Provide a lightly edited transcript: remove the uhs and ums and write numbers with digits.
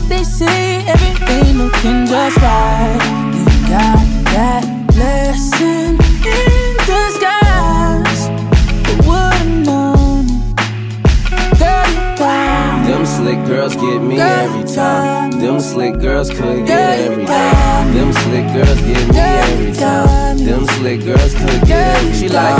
They say everything looking just right. You got that blessing in disguise. Who would've known? Girl, you got them slick girls get me every time. Them slick girls could get every time. Them slick girls get me every time. Them slick girls could get every time. She like